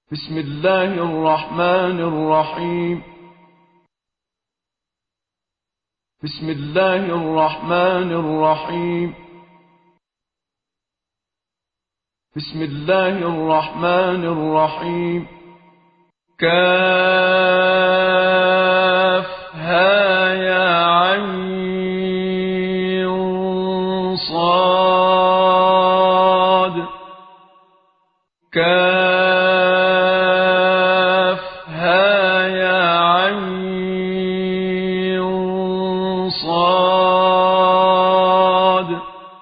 بسم الله الرحمن الرحيم. بسم الله الرحمن الرحيم. بسم الله الرحمن الرحيم. كافها يا عين صاد. كافها يا عين صاد.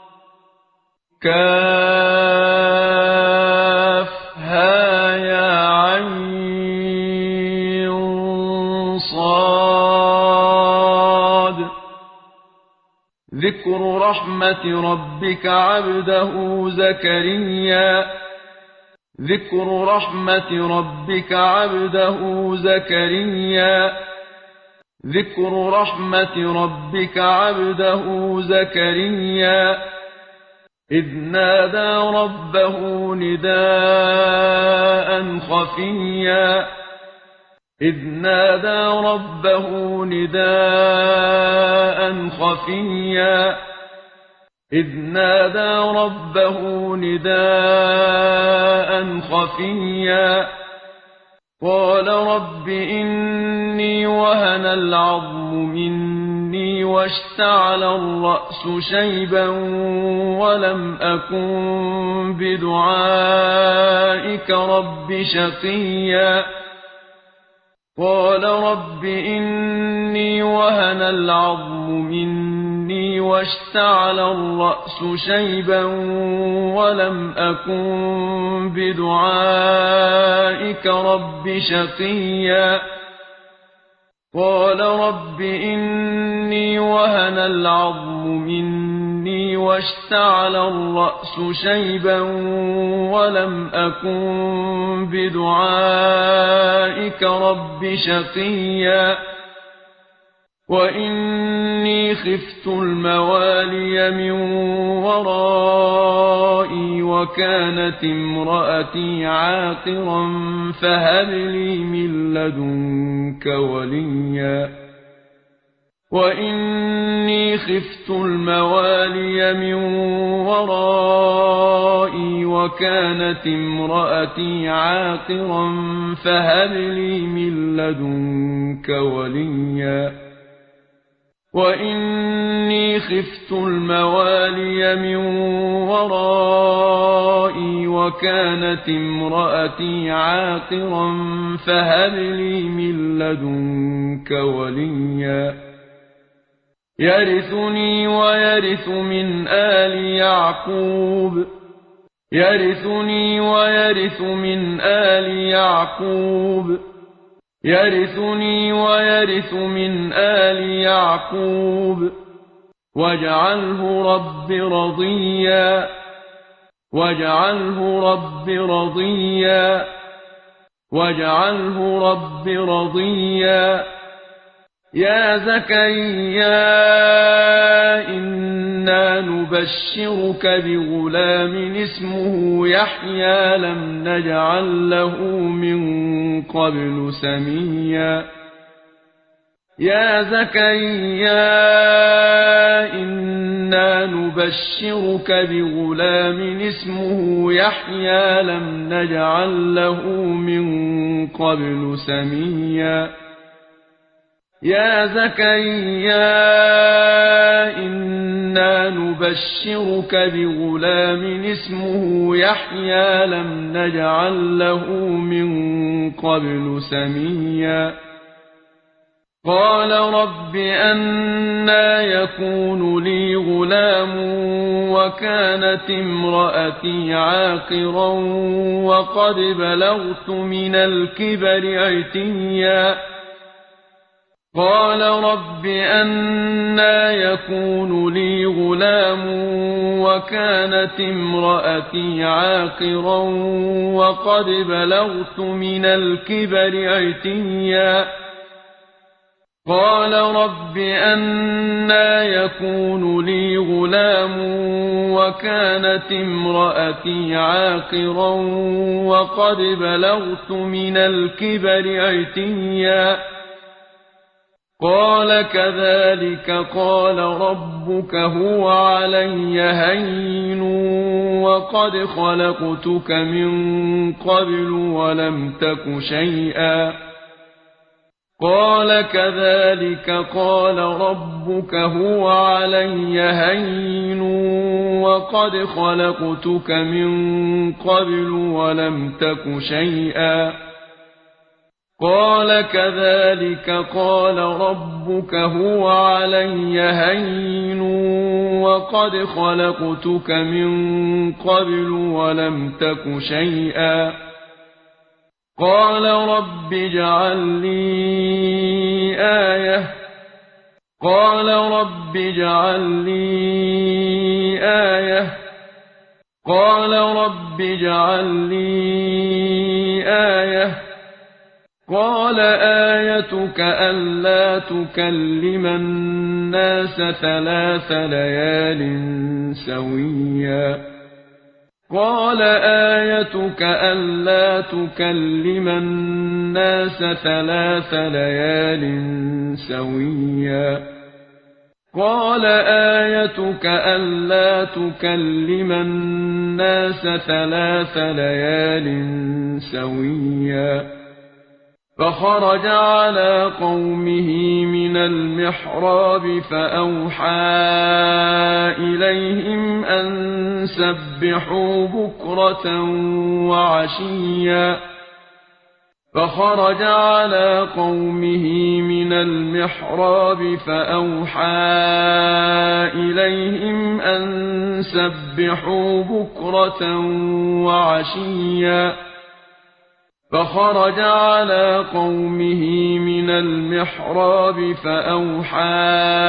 كافها يا عين صاد. ذكر رحمة ربك عبده زكريا. ذكر رحمة ربك عبده زكريا. ذكر رحمة ربك عبده زكريا إذ نادى ربه نداء خفيا. إذ نادى ربه نداء خفيا. إذ نادى ربه نداء خفيا قال رب إني وهن العظم مني واشتعل الرأس شيبا ولم أكن بدعائك رب شقيا. قال رب إني وهن العظم مني واشتعل الرأس شيبا ولم أكن بدعائك رب شقيا. قال رب إني وهن العظم مني واشتعل الرأس شيبا ولم أكن بدعائك رب شقيا. وإني خفت الموالي من ورائي وكانت امرأتي عاقرا فهب لي من لدنك وليا. وإني خفت الموالي من ورائي وكانت امرأتي عاقرا فهب لي من لدنك وليا. وإني خفت الموالي من ورائي وكانت امرأتي عاقرا فهب لي من لدنك وليا يرثني ويرث من آل يعقوب. يرثني ويرث من آل يعقوب. يرثني ويرث من آل يعقوب واجعله رب رضيا. واجعله رب رضيا. واجعله رب رضيا. يا زكريا إنا نبشرك بغلام اسمه يحيى لم نجعل له من قبل سميا. يا زكريا إنا نبشرك بغلام اسمه يحيى لم نجعل له من قبل سميا. يا زكريا إنا نبشرك بغلام اسمه يحيى لم نجعل له من قبل سميا. قال رب أنى يكون لي غلام وكانت امرأتي عاقرا وقد بلغت من الكبر عتيا. قال رب أنى يكون لي غلام وكانت امرأتي عاقرا وقد بلغت من الكبر عتيا. قال رب أنى يكون لي غلام وكانت امرأتي عاقرا وقد بلغت من الكبر عتيا قال كذلك قال ربك هو علي هين وقد خلقتك من قبل ولم تك شيئا قال كذلك قال ربك هو علي هين وقد خلقتك من قبل ولم تك شيئا قال كذلك قال ربك هو علي هين وقد خلقتك من قبل ولم تك شيئا قال رب اجعل لي آية قال رب اجعل لي آية قال رب اجعل لي آية قال آيتك ألا تكلم الناس 3 ليال سويا قال آيتك ألا تكلم الناس 3 ليال سويا قال آيتك ألا تكلم الناس 3 ليال سويا فخرج على قومه من المحراب فأوحى إليهم أن سبحوا بكرة وعشيا فخرج على قومه من المحراب فأوحى إليهم أن سبحوا بكرة وعشيا فخرج على قومه من المحراب فأوحى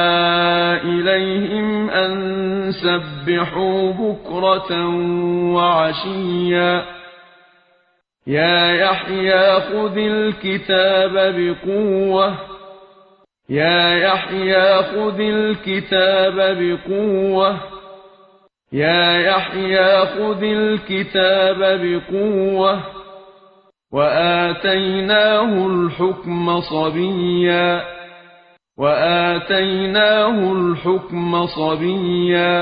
إليهم أن سبحوا بكرة وعشيا يا يحيى خذ الكتاب بقوة يا يحيى خذ الكتاب بقوة يا يحيى خذ الكتاب بقوة وآتيناه الحكم صبيا وآتيناه الحكم صبيا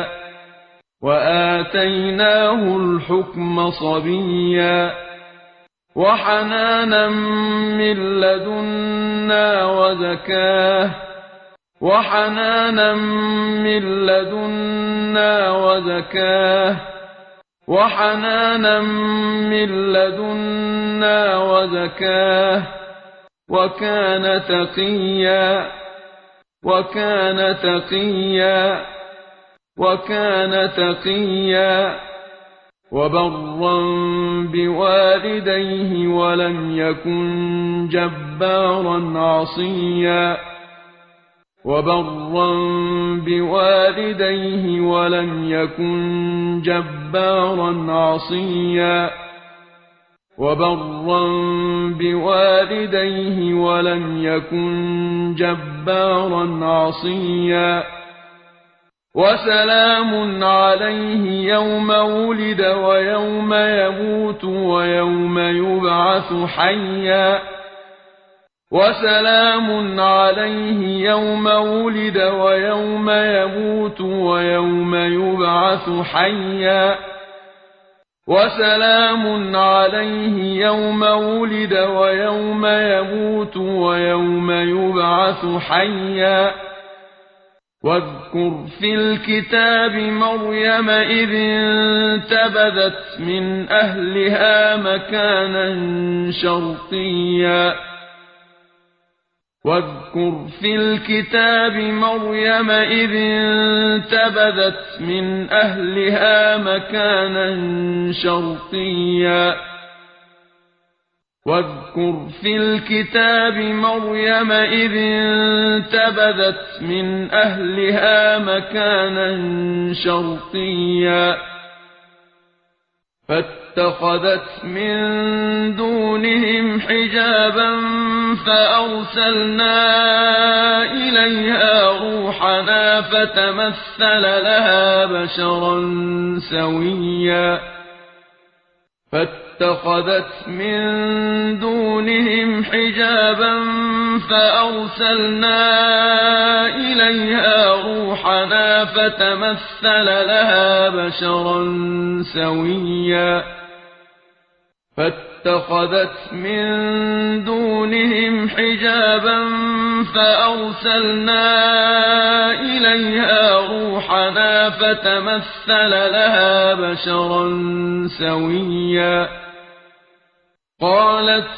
وآتيناه الحكم صبيا وحنانا من لدنا وزكاة وحنانا من لدنا وزكاة وحنانا من لدنا وزكاة وكان تقيا وكان تقيا وكان تقيا وبرا بوالديه ولم يكن جبارا عصيا وبرا بوالديه ولم يكن جبارا عصيا وبرا بوالديه ولم يكن جبارا عصيا وسلام عليه يوم ولد ويوم يموت ويوم يبعث حيا وسلام عليه يوم ولد ويوم يموت ويوم يبعث حيا وسلام عليه يوم ولد ويوم يموت ويوم يبعث حيا واذكر في الكتاب مريم إذ انتبذت من أهلها مكانا شرقيا واذكر في الكتاب مريم إذ انتبذت من أهلها مكانا شرقيا واذكر في الكتاب مريم إذ انتبذت من أهلها مكانا شرقيا فاتخذت من دونهم حجابا فأرسلنا إليها روحنا فتمثل لها بشرا سويا فاتخذت من دونهم حجابا فأرسلنا إليها روحنا فتمثل لها بشرا سويا فاتخذت من دونهم حجابا فأرسلنا إليها روحنا فتمثل لها بشرا سويا قالت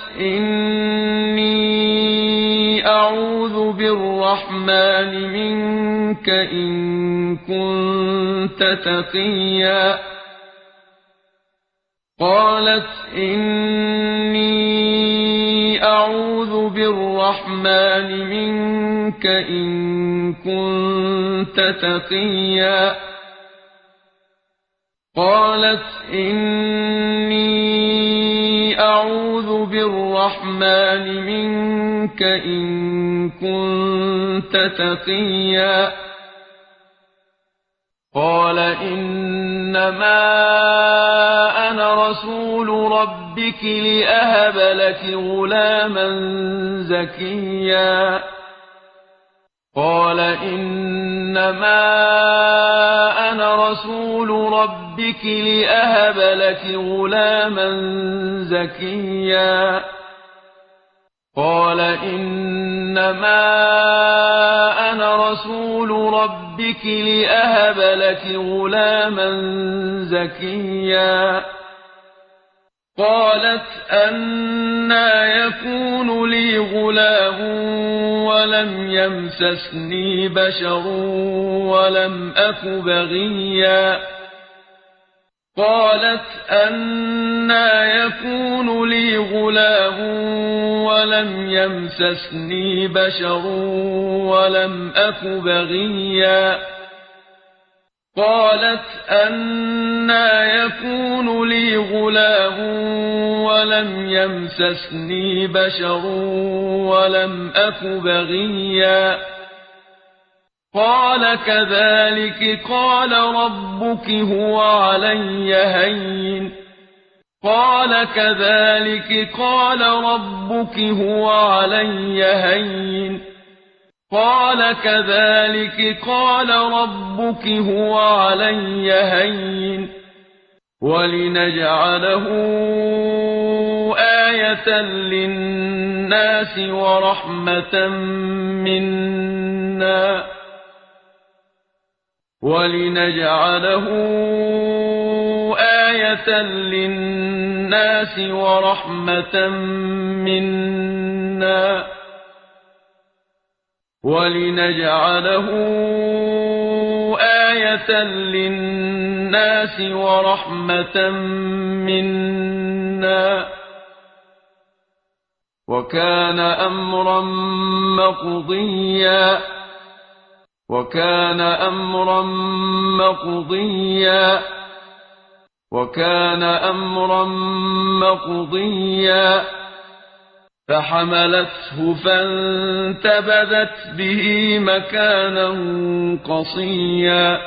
إني أعوذ بالرحمن منك إن كنت تقيا قالت إني أعوذ بالرحمن منك إن كنت تقيا قالت إني أعوذ بالرحمن منك إن كنت تقيا قال إنما أنا رسول ربك لأهب لك غلاما زكيا قال إنما أنا رسول ربك لأهب لك غلاما زكيا قال إنما أنا رسول ربك لأهب لك غلاما زكيا قالت أنى يكون لي غلام ولم يمسسني بشر ولم أك بغيا قالت أنى يكون لي غلام ولم يمسسني بشر ولم أك بغيا قالت أنى يكون لي غلام ولم يمسسني بشر ولم أك بغيا قال كذلك قال ربك هو علي هين قال كذلك قال ربك هو علي هين قال كذلك قال ربك هو علي هين ولنجعله آية للناس ورحمة منا ولنجعله آية للناس ورحمة منا ولنجعله آية للناس ورحمة منا وكان أمرا مقضيا وكان أمرا مقضيا وكان أمرا مقضيا فحملته فانتبذت به مكانا قصيا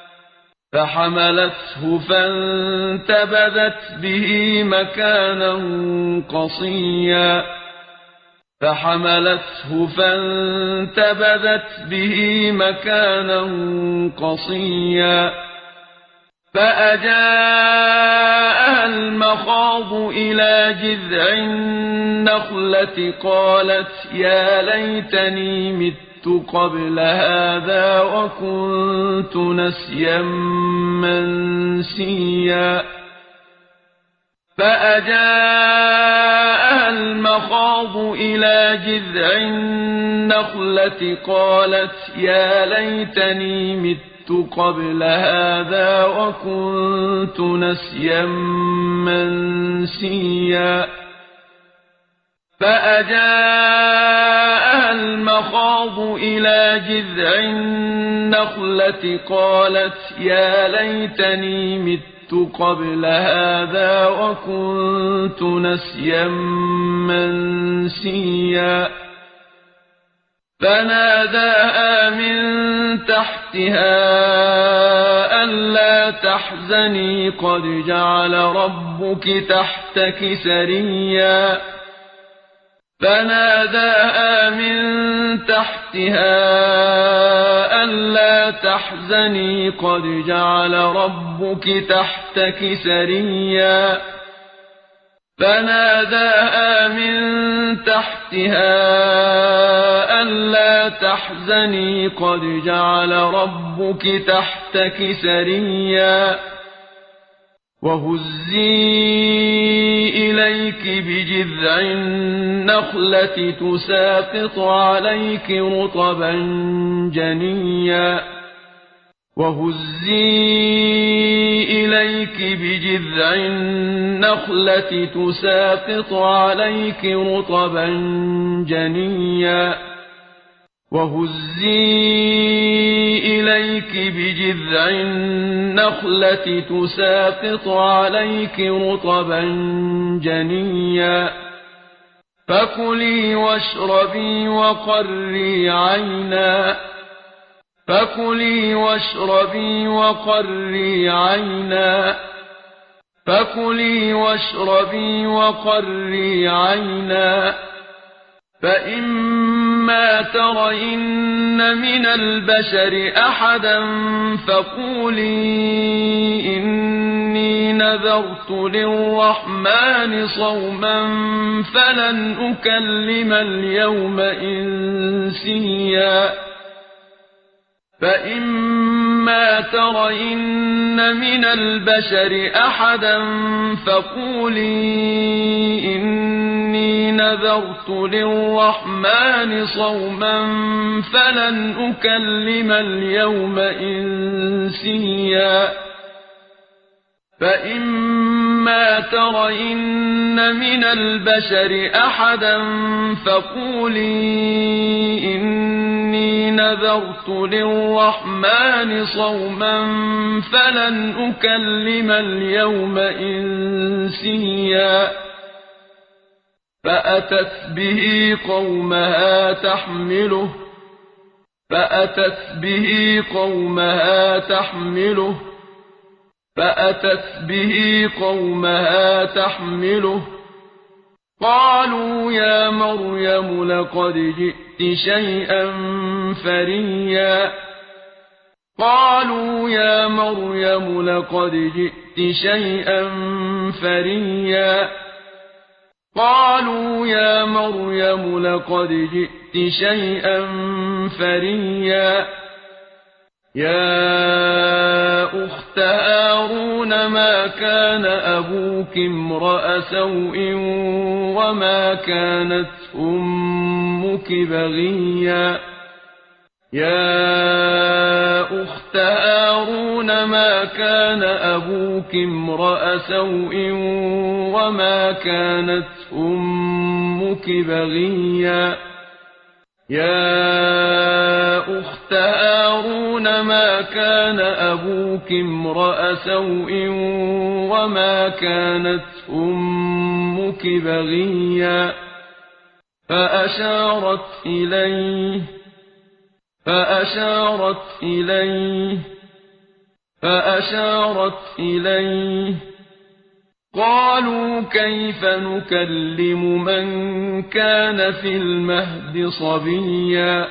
فحملته فانتبذت به مكانا قصيا فحملته فانتبذت به مكانا قصيا فأجاءها المخاض إلى جذع النخلة قالت يا ليتني مت قبل هذا وكنت نسيا منسيا فأجاءها المخاض إلى جذع النخلة قالت يا ليتني مت قبل هذا وكنت نسيا منسيا فأجاءها المخاض إلى جذع النخلة قالت يا ليتني مت قبل هذا وكنت نسيا منسيا فناداها من تحتها ألا تحزني قد جعل ربك تحتك سريا فناداها من تحتها ألا تحزني قد جعل ربك تحتك سريا فناداها من تحتها ألا تحزني قد جعل ربك تحتك سريا وهزي إليك بجذع النخلة تساقط عليك رطبا جنيا وهزي إليك بجذع النخلة تساقط عليك رطبا جنيا وهزي إليك بجذع النخلة تساقط عليك رطبا جنيا فكلي واشربي وقري عينا فكلي واشربي وقري عينا فكلي واشربي وقري عينا فإما ترين من البشر أحدا فقولي إني نذرت للرحمن صوما فلن أكلم اليوم إنسيا فإما ترين من البشر أحدا فقولي إني نذرت للرحمن صوما فلن أكلم اليوم إنسيا فإما ترين من البشر أحدا فقولي إني نذرت للرحمن صوما فلن أكلم اليوم إنسيا فأتت به قومها تحمله قالوا يا مريم لقد جئت شيئا فريا يا أخت هارون ما كان أبوك امرأ سوء وما كانت أمك بغيا فأشارت إليه قالوا كيف نكلم من كان في المهد صبيا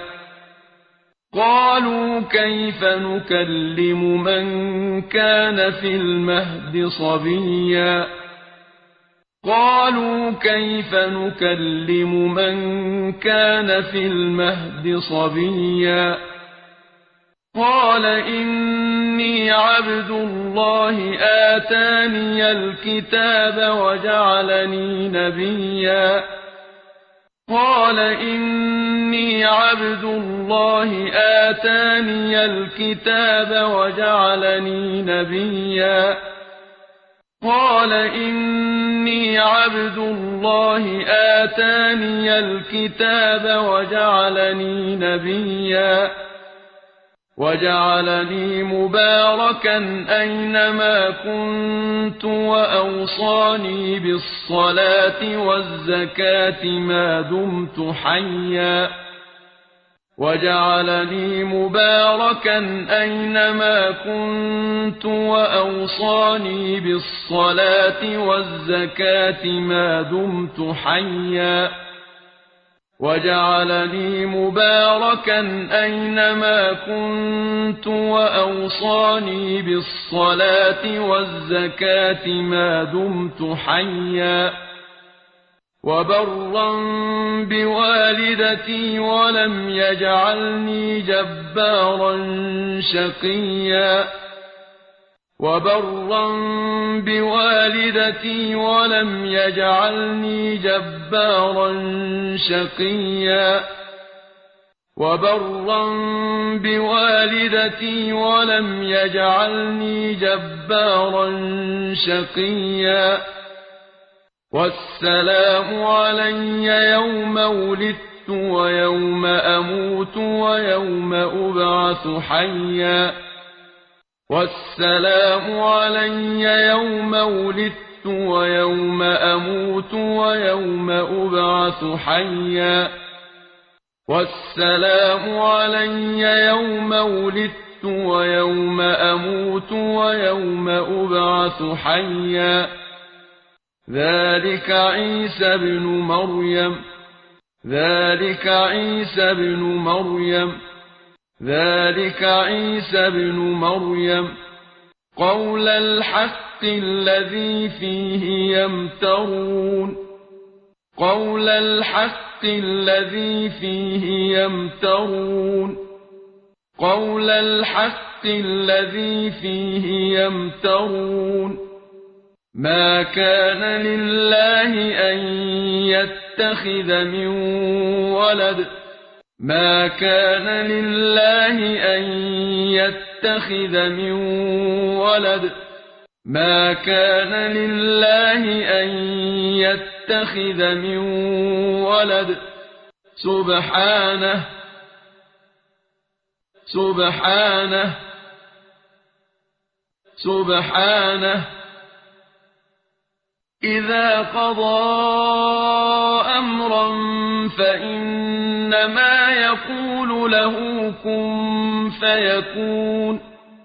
قال إني عبد الله آتاني الكتاب وجعلني نبيا وجعلني مباركا أينما كنت وأوصاني بالصلاة والزكاة ما دمت حيا وجعلني مباركا أينما كنت وأوصاني بالصلاة والزكاة ما دمت حيا وجعلني مباركا أينما كنت وأوصاني بالصلاة والزكاة ما دمت حيا وبرا بوالدتي ولم يجعلني جبارا شقيا وبرا بوالدتي ولم يجعلني جبارا شقيا وبرا بوالدتي ولم يجعلني جبارا شقيا والسلام علي يوم ولدت ويوم أموت ويوم أبعث حيا والسلام علي يوم ولدت ويوم أموت ويوم أبعث حيا والسلام علي يوم ولدت ويوم أموت ويوم أبعث حيا ذلك عيسى بن مريم ذلك عيسى بن مريم ذلك عيسى بن مريم قول الحق الذي فيه يمترون قول الحق الذي فيه يمترون قول الحق الذي فيه يمترون ما كان لله أن يتخذ من ولد ما كان لله أن يتخذ من ولد ما كان لله أن يتخذ من ولد سبحانه سبحانه سبحانه إذا قضى أمرا فإنما يقول له كن فيكون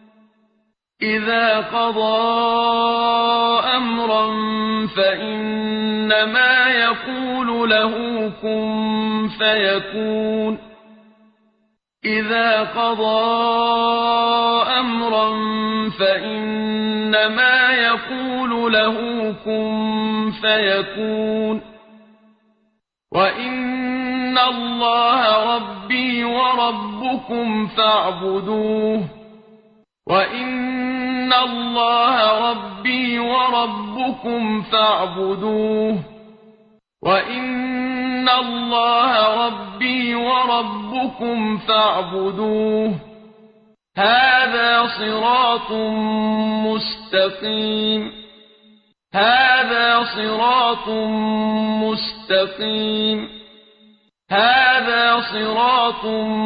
إذا قضى أمرا فإنما يقول له كن فيكون إذا قضى أمرا فإنما يقول له كن فيكون وإن الله ربي وربكم فاعبدوه وإن الله ربي وربكم فاعبدوه وإن الله ربي وربكم فاعبدوه هذا صراط مستقيم هذا صراط مستقيم هذا صراط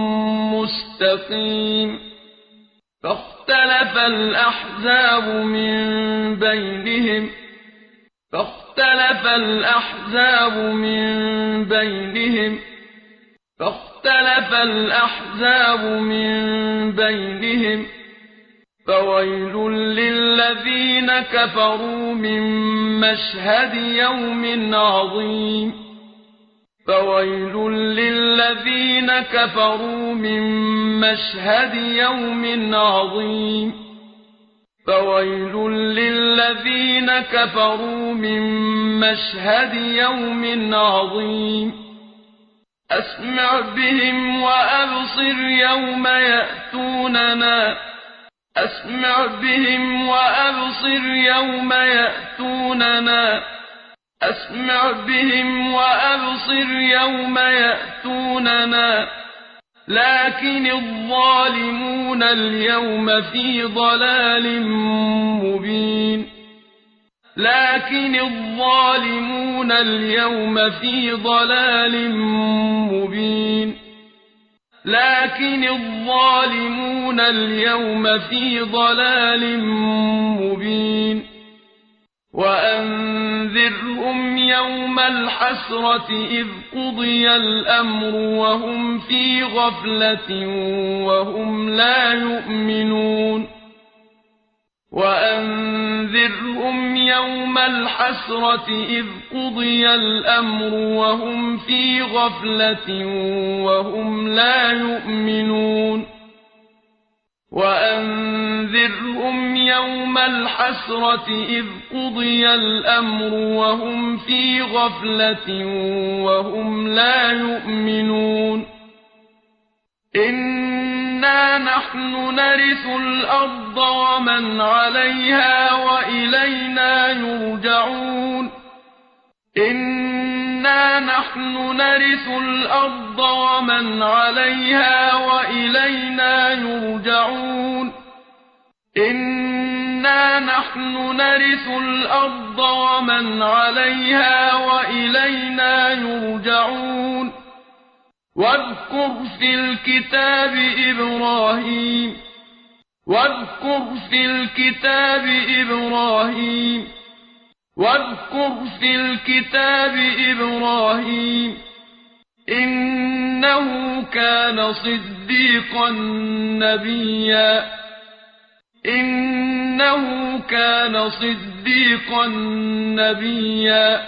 مستقيم فاختلف الأحزاب من بينهم فاختلف الأحزاب من بينهم فاختلف الأحزاب من بينهم فويل للذين كفروا من مشهد يوم عظيم فويل للذين كفروا من مشهد يوم عظيم فويل للذين كفروا من مشهد يوم عظيم أسمع بهم وأبصر يوم يأتوننا أسمع بهم وأبصر يوم يأتوننا أسمع بهم وأبصر يوم يأتوننا لكن الظالمون اليوم في ضلال مبين لكن الظالمون اليوم في ضلال مبين لكن الظالمون اليوم في ضلال مبين وأنذرهم يوم الحسرة إذ قضي الأمر وهم في غفلة وهم لا يؤمنون وأنذرهم يوم الحسرة إذ قضي الأمر وهم في غفلة وهم لا يؤمنون وأنذرهم يوم الحسرة إذ قضي الأمر وهم في غفلة وهم لا يؤمنون إنا نحن نرث الأرض ومن عليها وإلينا يرجعون إنا نحن نرث الأرض ومن عليها وإلينا يرجعون إنا نحن نرث الأرض ومن عليها وإلينا يرجعون واذكر في الكتاب إبراهيم واذكر في الكتاب إبراهيم واذكر في الكتاب إبراهيم إنه كان صديقا نبيا إنه كان صديقا نبيا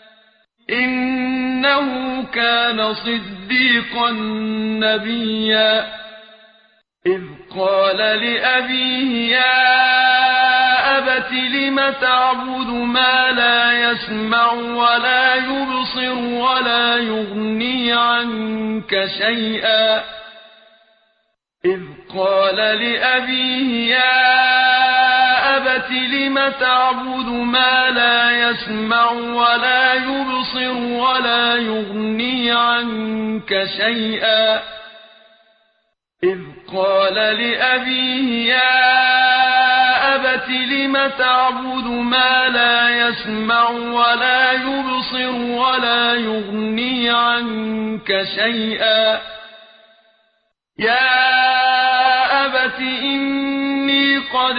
إنه كان صديقا نبيا إذ قال لأبيه يا أبت لم تعبد ما لا يسمع ولا يبصر ولا يغني عنك شيئا إذ قال لأبيه يا أبت لم تعبد ما لا يسمع ولا يبصر ولا يغني عنك شيئا إذ قال لأبيه يا أبت لم تعبد ما لا يسمع ولا يبصر ولا يغني عنك شيئا يا أبت إني قد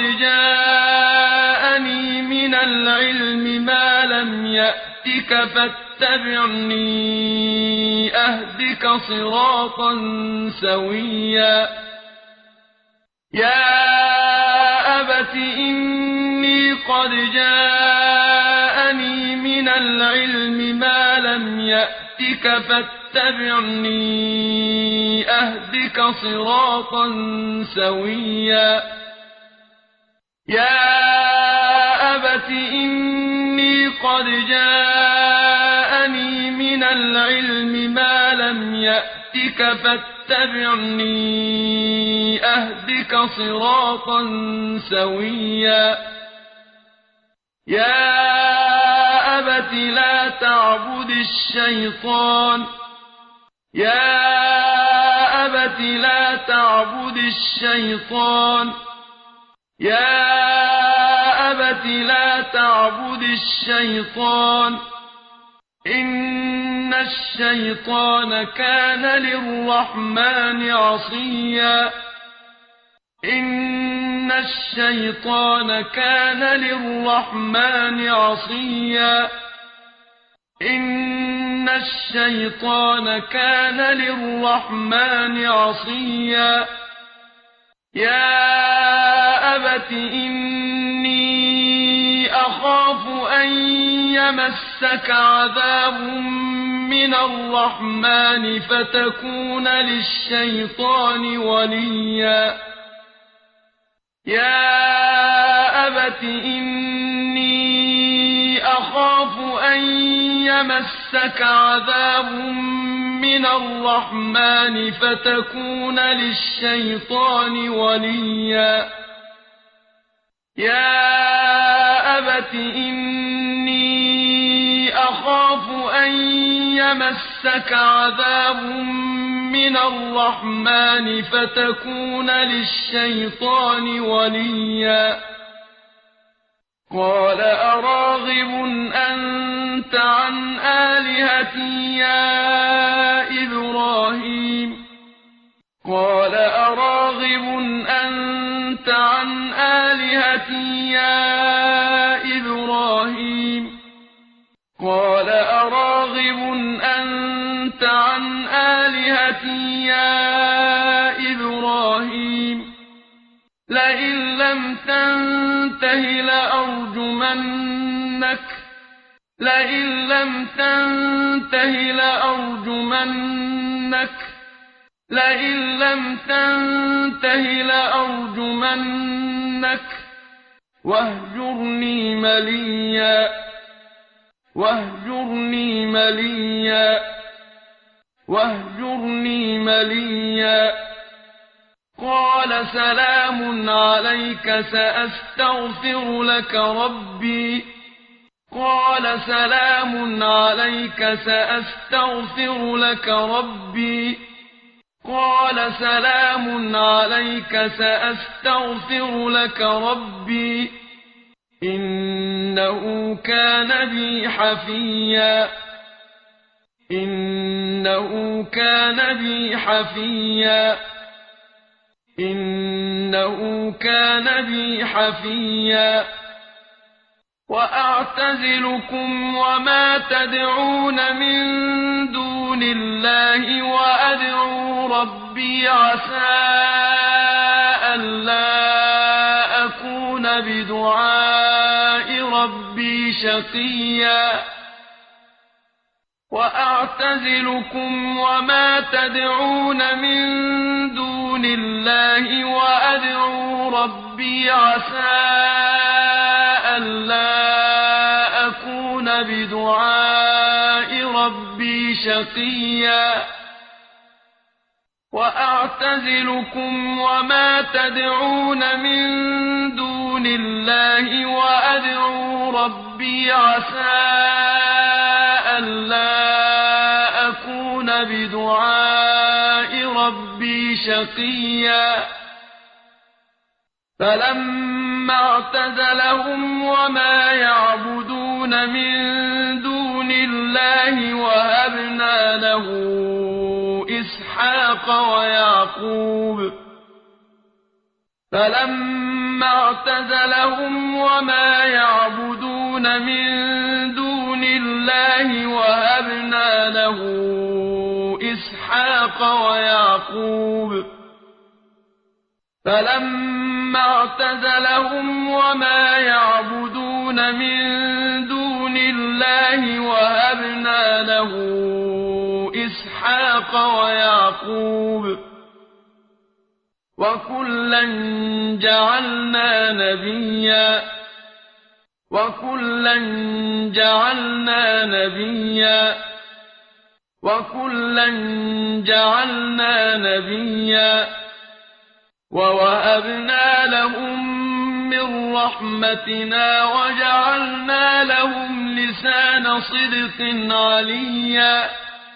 جاءني من العلم ما لم يأتك فاتبعني أهدك صراطا سويا يا أبت إني قد جاءني من العلم ما لم يأتك فاتبعني أهدك صراطا سويا يا أبت إني قد جاءني من العلم ما لم يأتك فاتبعني أهدك صراطا سويا يا أبت لا تعبد الشيطان يا أبت لا تعبد الشيطان يا أبت لا تعبد الشيطان إن الشيطان كان للرحمن عصيا إن الشيطان كان للرحمن عصيا إن الشيطان كان للرحمن عصيا يا أبت إني أخاف أن يمسك عذاب من الرحمن فتكون للشيطان وليا يا أبت إني أخاف أن يمسك عذاب من الرحمن فتكون للشيطان وليا يا أبت إني أخاف أن يمسك عذاب من الرحمن فتكون للشيطان وليا قال أراغب أنت عن آلهتي يا إبراهيم أنت عن آلهتي يا إبراهيم لئن لم تنته لأرجمنك واهجرني مليا قال سلام عليك سأستغفر لك ربي إنه كان بي حفيا وأعتزلكم وما تدعون من دون الله وأدعو ربي عسى ألا أكون بدعاء ربي شقيا فلما اعتزلهم وما يعبدون من دون الله وهبنا له إسحاق ويعقوب وكلا جعلنا نبيا ووهبنا لهم من رحمتنا وجعلنا لهم لسان صدق عليا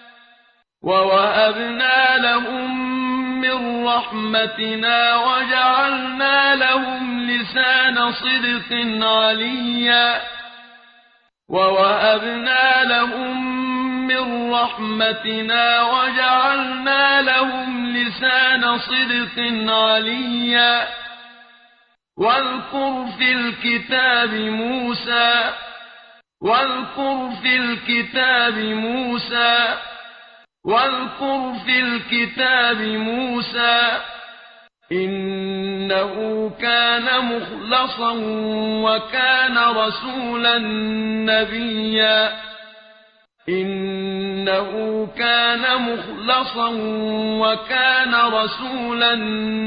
واذكر في الكتاب موسى إنه كان مخلصا وكان رسولا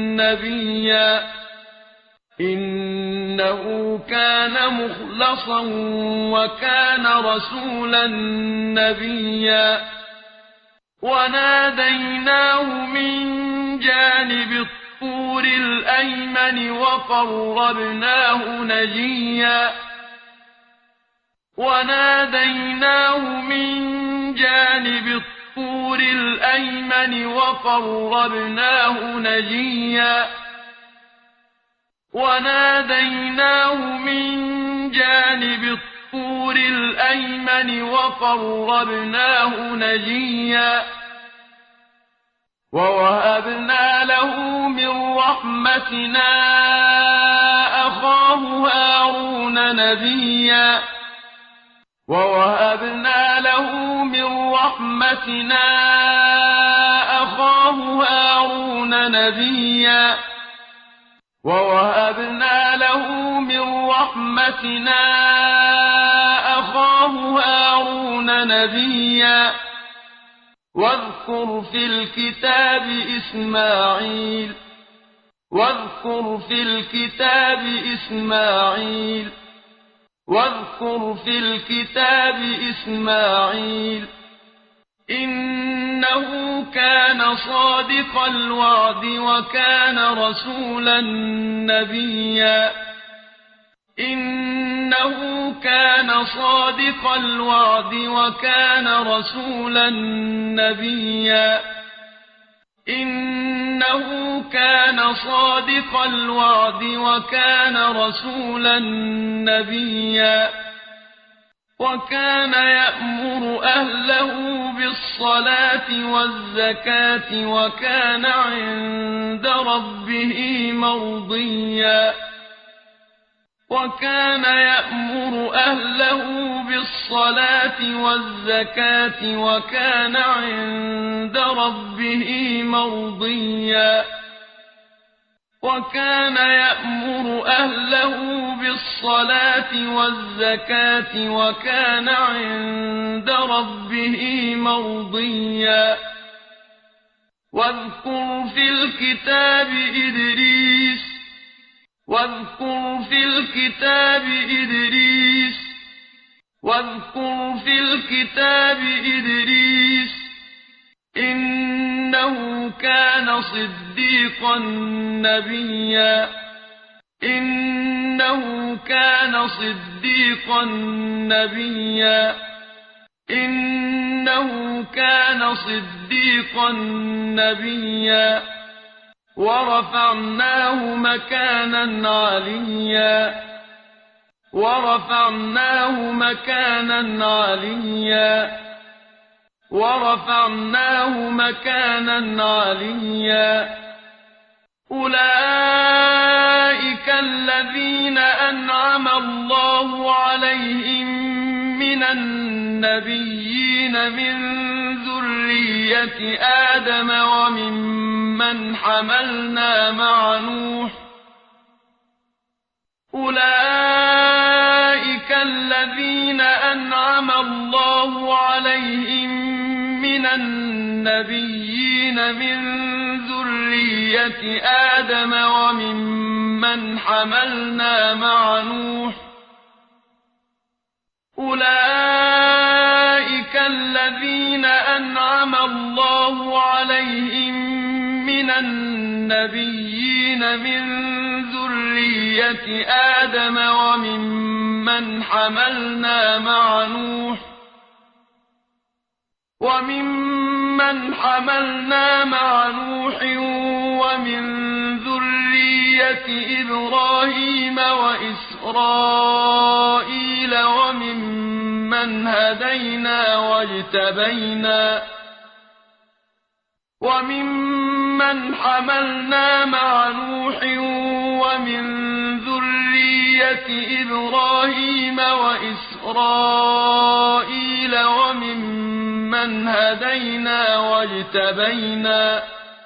نبيا وناديناه من جانب الطور الأيمن وقربناه نجيا ووهبنا له من رحمتنا أخاه هارون نبيا رحمتنا أخاه هارون نبيا ووهبنا له من رحمتنا أخاه هارون نبيا واذكر في الكتاب إسماعيل واذكر في الكتاب إسماعيل واذكر في الكتاب إسماعيل إنه كان صادق الوعد وكان رسولا نبيا إنه كان صادق الوعد وكان رسولا نبيا إنه كان صادق الوعد وكان رسولا نبيا وكان يأمر أهله بالصلاة والزكاة وكان عند ربه مرضيا وكان يأمر أهله بالصلاة والزكاة وكان عند ربه مرضيا وكان يأمر أهله بالصلاة والزكاة وكان عند ربه مرضيا واذكر في الكتاب إدريس واذكر في الكتاب إدريس واذكر في الكتاب إدريس إنه كان صديقا نبيا إنه كان صديقا نبيا إنه كان صديقا نبيا ورفعناه مكانا عليا ورفعناه مكانا عليا ورفعناه مكانا عليا أولئك الذين أنعم الله عليهم من النبيين من ذرية آدم وممن حملنا مع نوح أولئك الذين أنعم الله عليهم من النبيين من ذرية آدم وممن حملنا مع نوح أولئك الذين أنعم الله عليهم من النبيين من ذرية آدم وممن حملنا مع نوح ومن ذرية إبراهيم وإسرائيل وممن هدينا واجتبينا وممن حملنا مع نوح ومن ذرية إبراهيم وإسرائيل وممن هدينا واجتبينا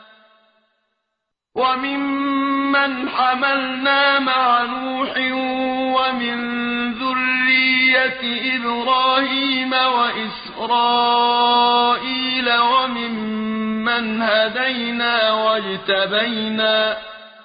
وممن حملنا مع نوح ومن ذرية إبراهيم وإسرائيل وممن هدينا واجتبينا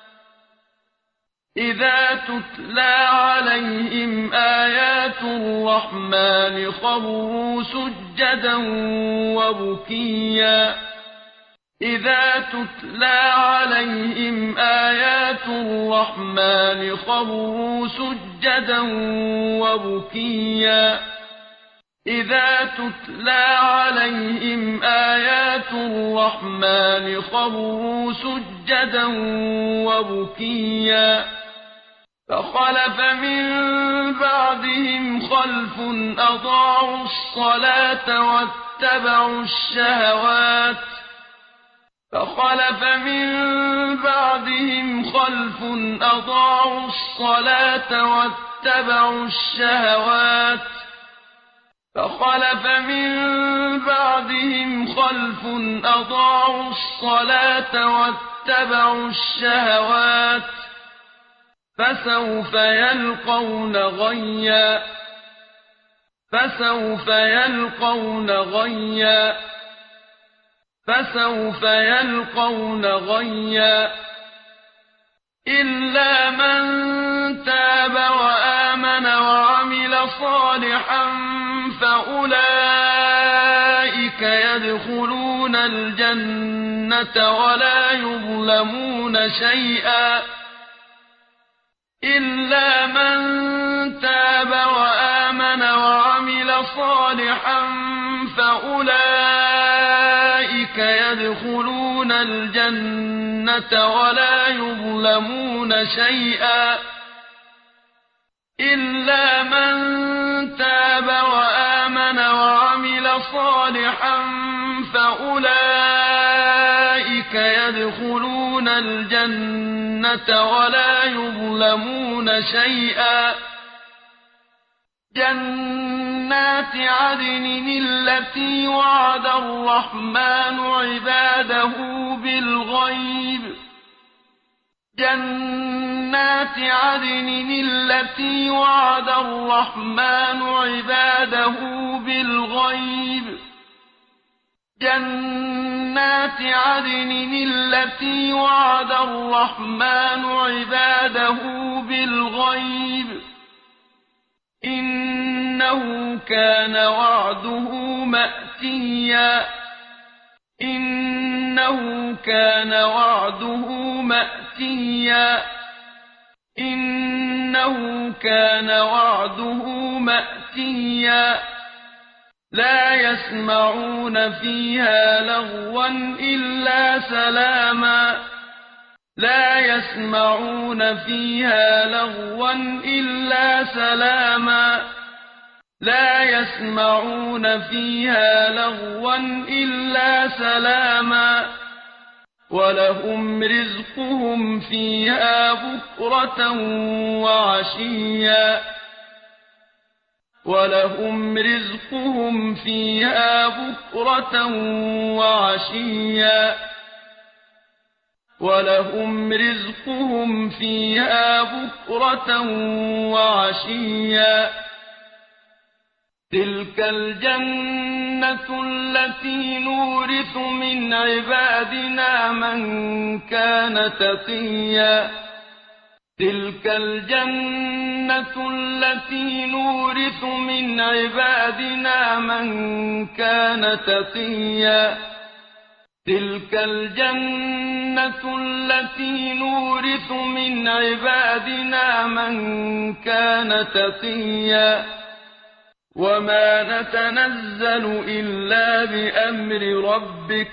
إذا تتلى عليهم آيات الرحمن خروا سجدا وبكيا إذا تتلى عليهم آيات الرحمن خروا سجدا وبكيا إذا تتلى عليهم آيات الرحمن خروا سجدا وبكيا فخلف من بعدهم خلف أضاعوا الصلاة واتبعوا الشهوات فخلف من بعدهم خلف أضاعوا الصلاة واتبعوا الشهوات فخلف من بعدهم خلف أضاعوا الصلاة واتبعوا الشهوات فسوف يلقون غيا فسوف يلقون غيا فسوف يلقون غيا إلا من تاب وآمن وعمل صالحا فأولئك يدخلون الجنة ولا يظلمون شيئا إلا من تاب وآمن وعمل صالحا فأولئك يدخلون الجنة ولا يظلمون شيئا إلا من تاب وآمن وعمل صالحا فأولئك يدخلون الجنة ولا يظلمون شيئا جنات عدن التي وعد الرحمن عباده بالغيب جنات عدن التي وعد الرحمن عباده بالغيب جنات عدن التي وعد الرحمن عباده بالغيب إنه كان وعده مأتيا إنه كان وعده مأتيا إنه كان وعده مأتيا لا يسمعون فيها لغوا إلا سلاما لا يسمعون فيها لغوا إلا سلاما لا يسمعون فيها لغوا إلا سلاما ولهم رزقهم فيها بكرة وعشيا ولهم رزقهم فيها بكرة وعشيا ولهم رزقهم فيها بكرة وعشيا تلك الجنة التي نورث من عبادنا من كان تقيا تلك الجنة التي نورث من عبادنا من كان تقيا تلك الجنة التي نورث من عبادنا من كان تقيا وما نتنزل إلا بأمر ربك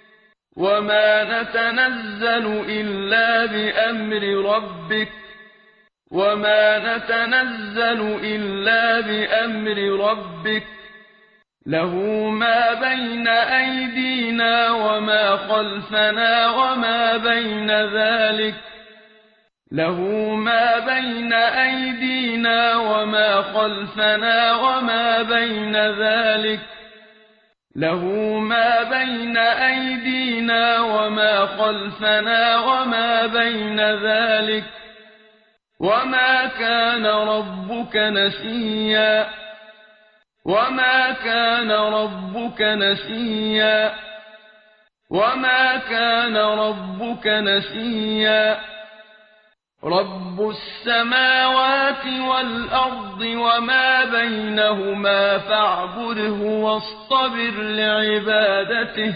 وما نتنزل إلا بأمر ربك وما نتنزل إلا بأمر ربك له ما بين أيدينا وما خلفنا وما بين ذلك له ما بين أيدينا وما خلفنا وما بين ذلك له ما بين أيدينا وما خلفنا وما بين ذلك وما كان ربك نسيا وما كان ربك نسيا وما كان ربك نسيا رب السماوات والأرض وما بينهما فاعبده واصطبر لعبادته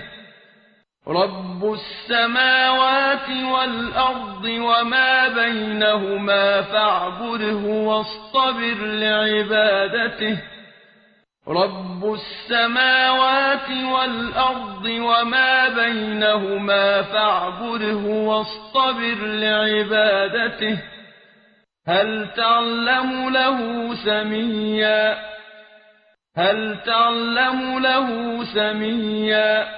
رب السماوات والأرض وما بينهما فاعبده واصطبر لعبادته رب السماوات والأرض وما بينهما فاعبده واصطبر لعبادته هل تعلم له سميا هل تعلم له سميا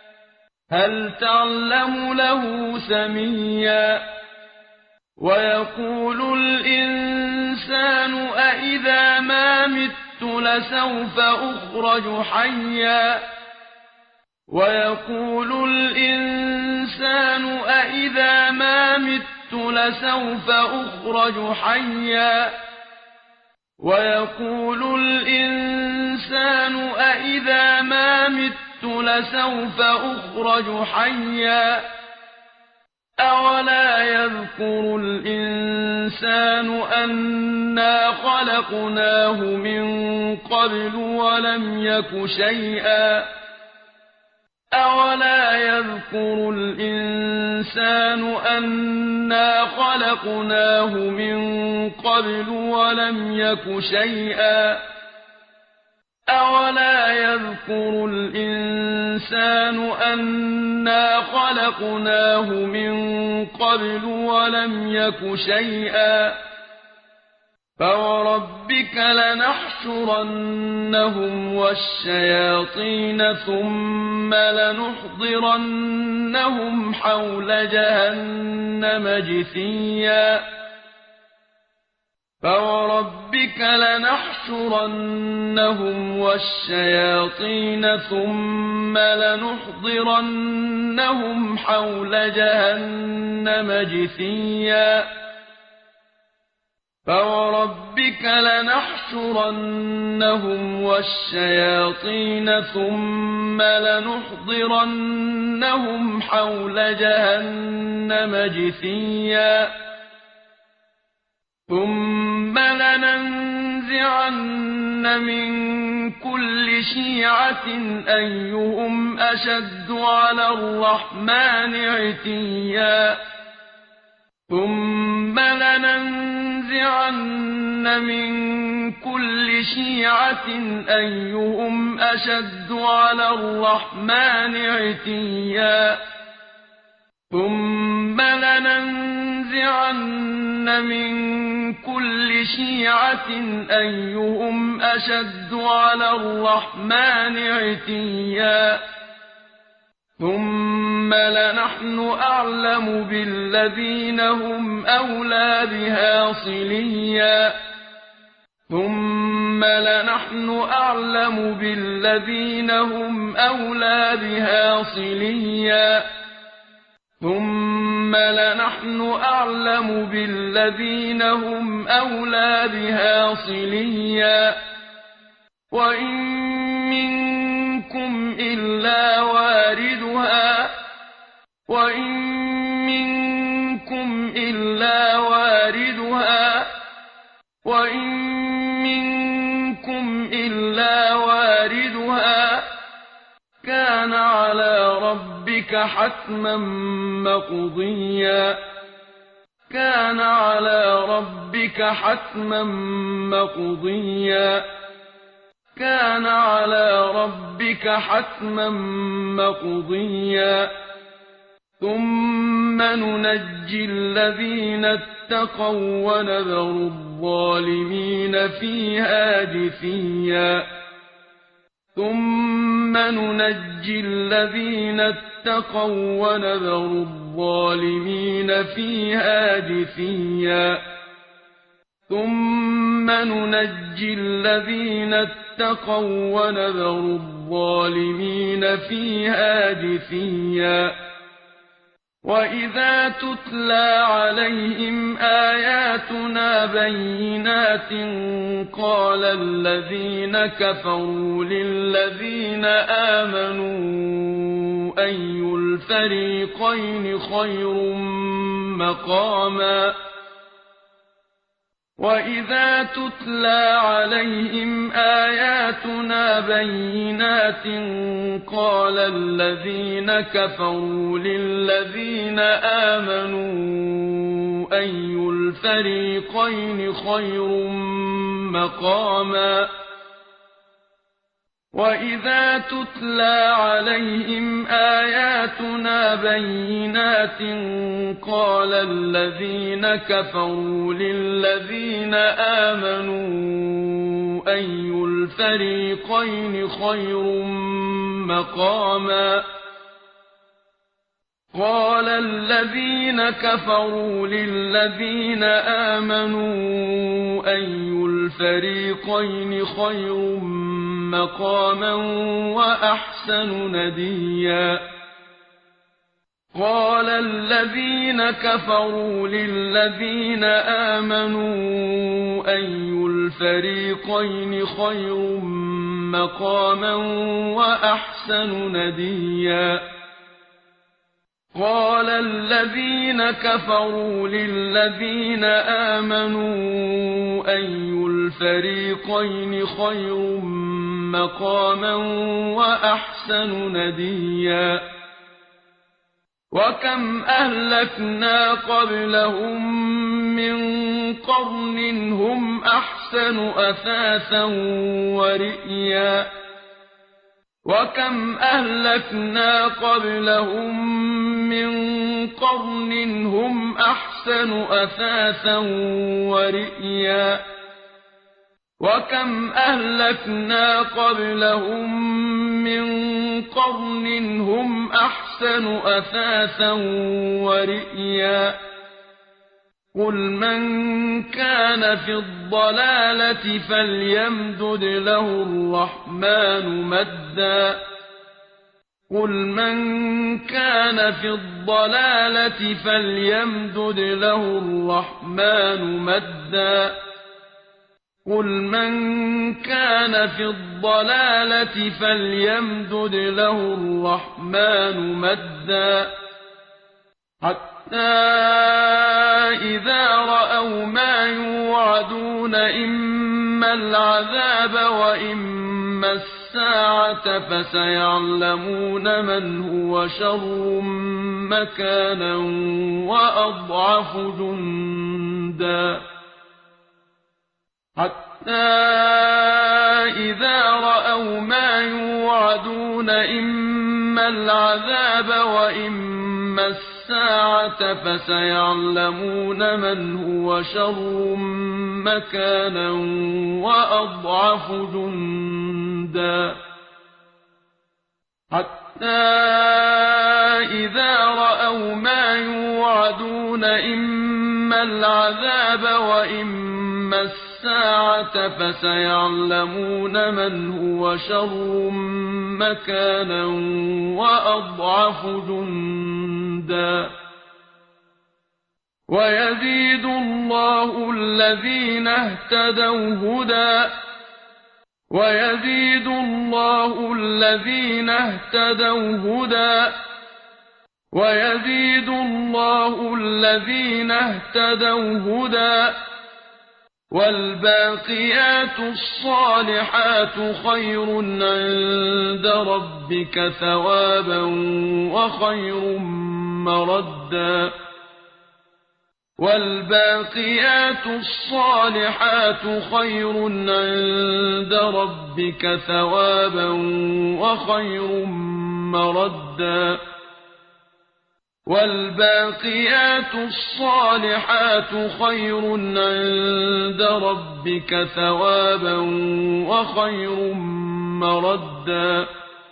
هل تعلم له سميا ويقول الإنسان أإذا ما مت لسوف أخرج حيا ويقول الإنسان أإذا ما مت لسوف أخرج حيا ويقول الإنسان أإذا ما مت لسوف أخرج حيا أولا يذكر الإنسان أنا خلقناه من قبل ولم يك شيئا أولا يذكر الإنسان أنا خلقناه من قبل ولم يك شيئا أولا يذكر الإنسان أنا خلقناه من قبل ولم يك شيئا فوربك لنحشرنهم والشياطين ثم لنحضرنهم حول جهنم جثيا فوربك لنحشرنهم والشياطين ثم لنحضرنهم حول جهنم جثيا فوربك لنحشرنهم والشياطين ثم لنحضرنهم حول جهنم جثيا ثم لننزعن من كل شيعة أيهم أشد على الرحمن عتيا ثم لننزعن من كل شيعة أيهم أشد على الرحمن عتيا ثم لننزعن من كل شيعة أيهم أشد على الرحمن عتيا ثم لنحن أعلم بالذين هم أولى بها صليا ثم لنحن أعلم بالذين هم أولى بها صليا ثم لنحن أعلم بالذين هم أولى بها صليا وإن منكم إلا واردها وإن منكم إلا واردها وإن منكم إلا واردها كان على ربك حتما مقضيا كان على ربك حتما مقضيا كان على ربك حتما مقضيا ثم ننجي الذين اتقوا ونذر الظالمين فيها جثيا ثم ننجي الذين اتقوا ونذر الظالمين فيها جثيا ثم ننجي الذين اتقوا ونذر الظالمين فيها جثيا وإذا تتلى عليهم آياتنا بينات قال الذين كفروا للذين آمنوا أي الفريقين خير مقاما وإذا تتلى عليهم آياتنا بينات قال الذين كفروا للذين آمنوا أي الفريقين خير مقاما وإذا تتلى عليهم آياتنا بينات قال الذين كفروا للذين آمنوا أي الفريقين خير مقاما قال الذين كفروا للذين آمنوا أي الفريقين خير مقاما وأحسن نديا قال الذين كفروا للذين آمنوا أي الفريقين خير مقاما وأحسن نديا قال الذين كفروا للذين آمنوا أي الفريقين خير مقاما وأحسن نديا وكم أهلكنا قبلهم من قرن هم أحسن أثاثا ورئيا وكم أهلكنا قبلهم من قرن هم أحسن أثاثا ورئيا وكم أهلكنا قبلهم من قرن هم أحسن أثاثا ورئيا قل من كان في الضلالة فليمدد له الرحمن مدا قل من كان في الضلالة فليمدد له الرحمن مدا قل من كان في الضلالة فليمدد له الرحمن مدا حتى إذا رأوا ما يوعدون إما العذاب وإما الساعة فسيعلمون من هو شر مكانا وأضعف جندا حتى إذا رأوا ما يوعدون إما العذاب وإما الساعة فسيعلمون من هو شر مكانا وأضعف جندا حتى إذا رأوا ما يوعدون إما العذاب وإما الساعة فسيعلمون من هو شر مكانا وأضعف جندا ويزيد الله الذين اهتدوا هدى ويزيد الله الذين اهتدوا هدى ويزيد الله الذين اهتدوا هدى والباقيات الصالحات خير عند ربك ثوابا وخير مردا والباقيات الصالحات خير عند ربك ثوابا وخير مردا والباقيات الصالحات خير عند ربك ثوابا وخير مردا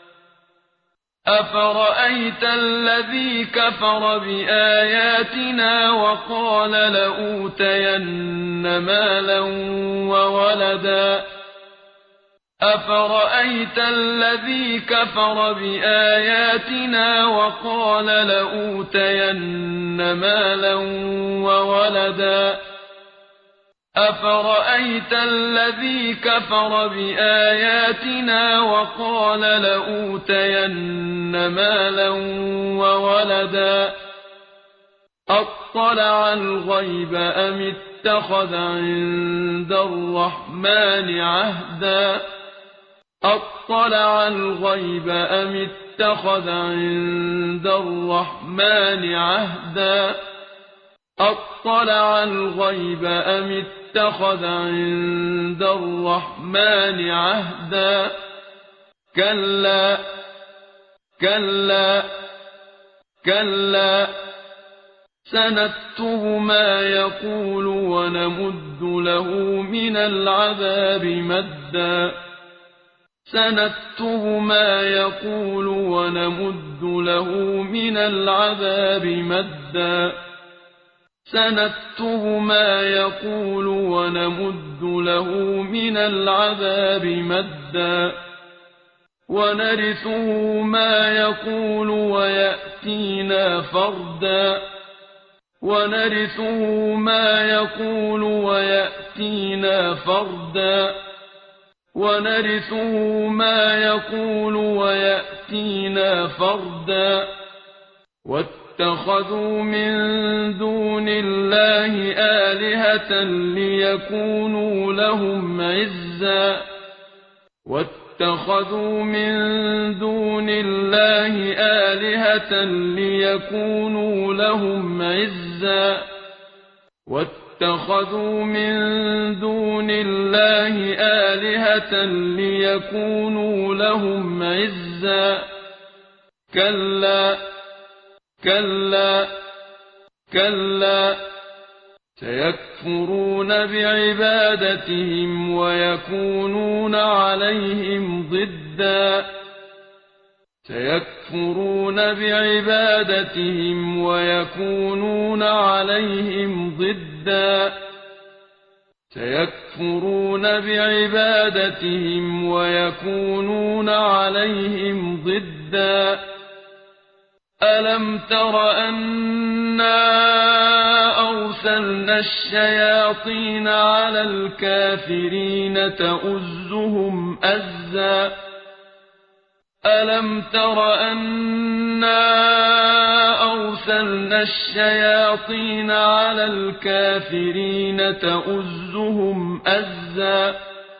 أفرأيت الذي كفر بآياتنا وقال لأوتين مالا وولدا أفرأيت الذي كفر بآياتنا وقال لأوتين مالا وولدا أفرأيت الذي كفر بآياتنا وقال لأوتين مالا وولدا أطلع الغيب أم اتخذ عند الرحمن عهدا أطلع الغيب أم اتخذ عند الرحمن عهدا أطلع الغيب أم اتخذ عند الرحمن عهدا كلا كلا كلا سنكتب ما يقول ونمد له من العذاب مدا سنكتب ما يقول ونمد له من العذاب مدا سنكتب ما يقول ونمد له من العذاب مدا ونرثه ما يقول ويأتينا فردا ونرثه ما يقول ويأتينا فردا ونرثه ما يقول ويأتينا فردا واتخذوا من دون الله آلهة ليكونوا لهم عزا واتخذوا من دون الله آلهة ليكونوا لهم عزا واتخذوا من دون الله آلهة ليكونوا لهم عزا كلا كلا كلا سيكفرون بعبادتهم ويكونون عليهم ضدا سيكفرون بعبادتهم ويكونون عليهم ضدا سيكفرون بعبادتهم ويكونون عليهم ضدا ألم تر أنا أرسلنا الشياطين على الكافرين تؤزهم أزا ألم تر أنا أرسلنا الشياطين على الكافرين تؤزهم أزا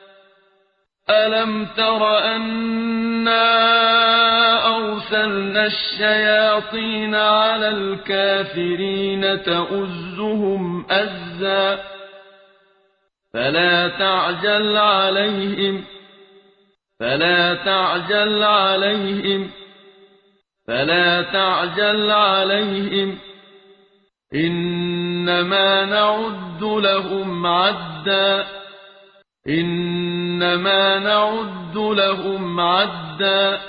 ألم تر أنا أرسلنا الشياطين على الكافرين تؤزهم أزا فلا تعجل عليهم فلا تعجل عليهم فلا تعجل عليهم إنما نعد لهم عدا إنما نعد لهم عدا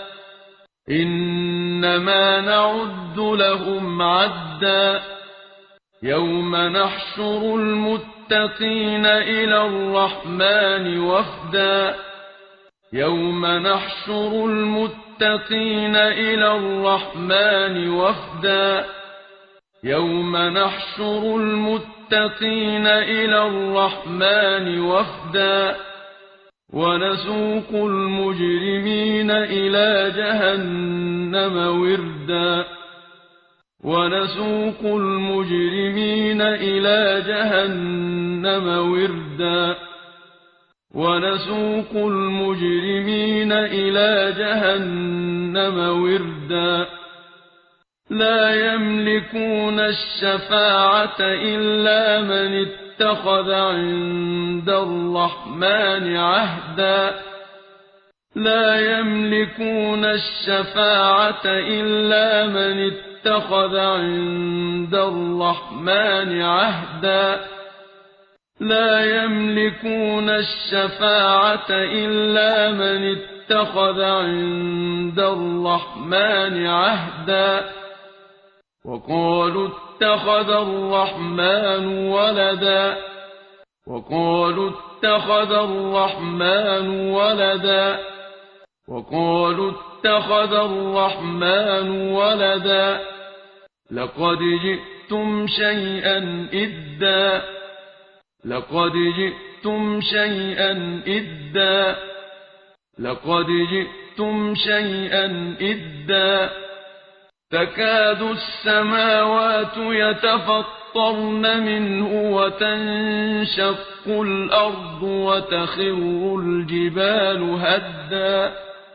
إنما نعد لهم عدا يوم نحشر المتقين إلى الرحمن وفدا يوم نحشر المتقين إلى الرحمن وفدا يوم نحشر المتقين إلى الرحمن وفدا ونسوق المجرمين إلى جهنم وردا ونسوق المجرمين إلى جهنم وردا ونسوق المجرمين إلى جهنم وردا لا يملكون الشفاعة إلا من اتخذ عند الرحمن عهدا لا يملكون الشفاعة إلا من اتخذ عند الرحمن عهدا لا يملكون الشفاعة إلا من اتخذ عند الرحمن عهدا وقالوا اتخذ الرحمن ولدا وقالوا اتخذ الرحمن ولدا وقالوا اتخذ الرحمن ولدا لقد جئتم شيئا إدا لقد جئتم شيئا إدا لقد جئتم شيئا إدا تكاد السماوات يتفطرن منه وتنشق الأرض وتخر الجبال هدا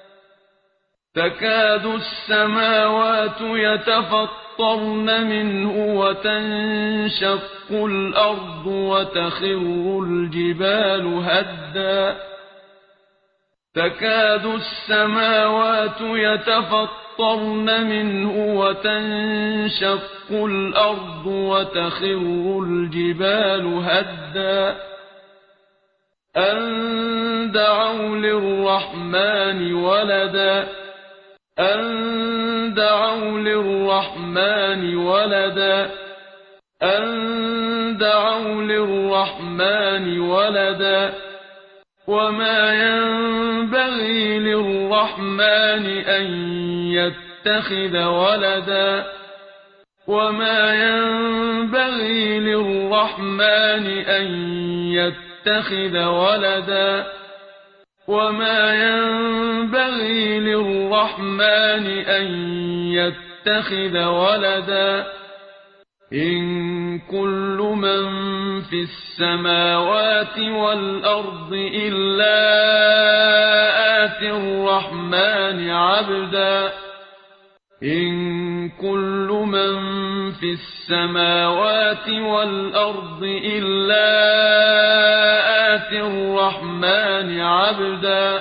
تكاد السماوات يتفطرن منه وتنشق الأرض وتخر الجبال هدا تكاد السماوات يتفطرن منه وتنشق الأرض وتخر الجبال هدا أن دعوا للرحمن ولدا أن دعوا للرحمن ولدا أن دعوا للرحمن ولدا وما ينبغي للرحمن أن يتخذ ولدا وما ينبغي للرحمن أن يتخذ ولدا وما ينبغي للرحمن أن يتخذ ولدا إن كل من في السماوات والأرض إلا آتي الرحمن عبدا إن كل من في السماوات والأرض إلا آتي الرحمن عبدا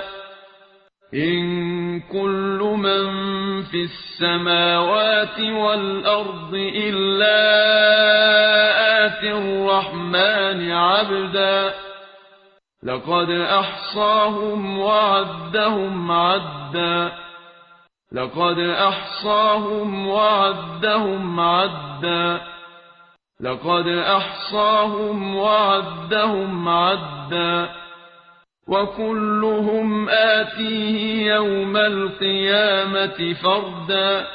إن كل من في السماوات والأرض إلا آتي الرحمن عبدا لقد أحصاهم وعدهم عدا لقد أحصاهم وعدهم عدا لقد أحصاهم وعدهم عدا وكلهم آتيه يوم القيامة فردا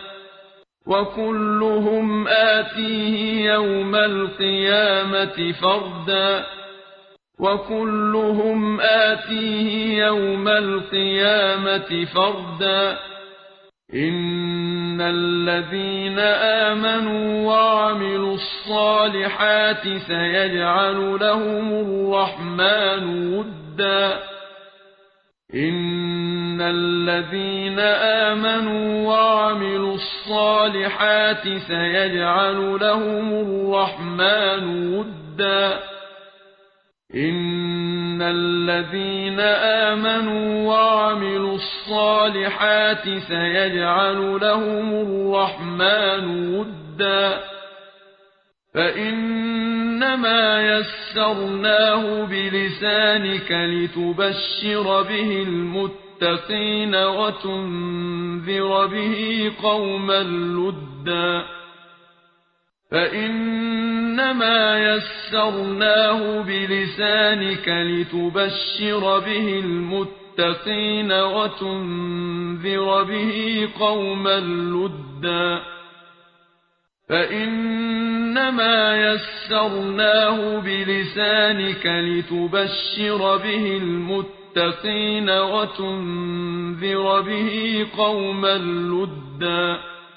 وكلهم آتيه يوم القيامة فردا وكلهم آتيه يوم القيامة فردا إن الذين آمنوا وعملوا الصالحات سيجعل لهم الرحمن ودا إن الذين آمنوا وعملوا الصالحات سيجعل لهم الرحمن ودا إن الذين آمنوا وعملوا الصالحات سيجعل لهم الرحمن ودا فإنما يسرناه بلسانك لتبشر به المتقين وتنذر به قوما لدا فإنما يسرناه بلسانك لتبشر به المتقين وتنذر به قوما لدا فإنما يسرناه بلسانك لتبشر به المتقين وتنذر به قوما لدا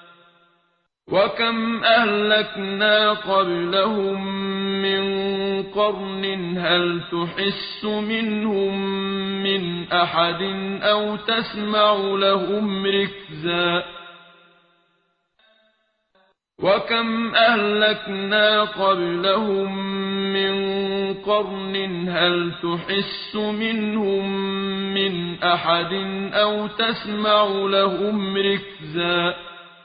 وكم أهلكنا قبلهم من قرن هل تحس منهم من أحد أو تسمع لهم ركزا وكم أهلكنا قبلهم من قرن هل تحس منهم من أحد أو تسمع لهم ركزا وكم أهلكنا قبلهم من قرن هل تحس منهم من أحد أو تسمع لهم ركزا وكم أهلكنا قبلهم من قرن هل تحس منهم من أحد أو تسمع لهم ركزا وكم أهلكنا قبلهم من قرن هل تحس منهم من أحد أو تسمع لهم ركزا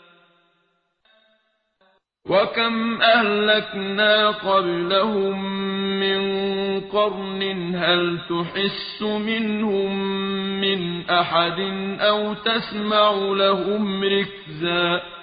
وكم أهلكنا قبلهم من قرن هل تحس منهم من أحد أو تسمع لهم ركزا